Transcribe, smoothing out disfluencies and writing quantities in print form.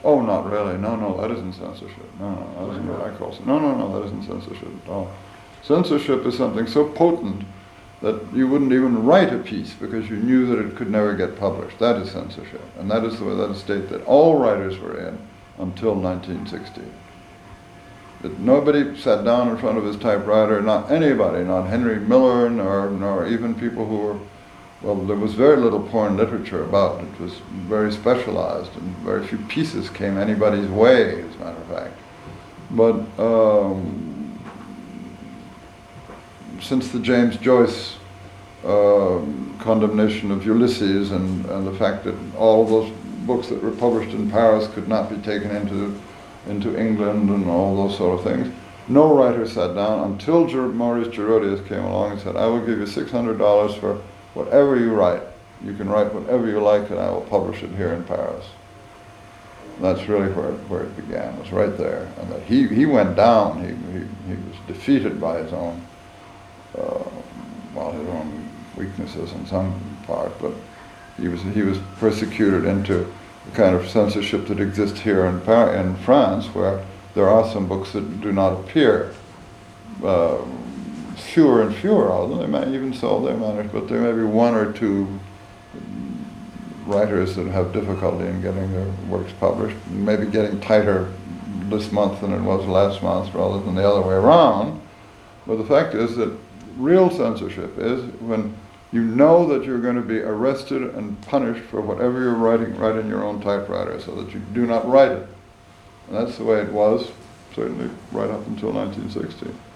Oh, not really. No, that isn't censorship. No, that isn't what I call it. No, that isn't censorship at all. Censorship is something so potent that you wouldn't even write a piece because you knew that it could never get published. That is censorship. And that is the state that all writers were in until 1960. That nobody sat down in front of his typewriter, not anybody, not Henry Miller, nor even people who were, well, there was very little porn literature about. It was very specialized, and very few pieces came anybody's way, as a matter of fact. But since the James Joyce condemnation of Ulysses and the fact that all of those books that were published in Paris could not be taken into England and all those sort of things, no writer sat down until Maurice Gerodius came along and said, I will give you $600 for whatever you write. You can write whatever you like and I will publish it here in Paris. And that's really where it began. It was right there. And that he went down. He was defeated by his own his own weaknesses in some part, but he was persecuted into the kind of censorship that exists here in France, where there are some books that do not appear. Fewer and fewer, although they manage, but there may be one or two writers that have difficulty in getting their works published, maybe getting tighter this month than it was last month rather than the other way around. But the fact is that real censorship is when you know that you're going to be arrested and punished for whatever you're writing right in your own typewriter, so that you do not write it. And that's the way it was, certainly right up until 1960.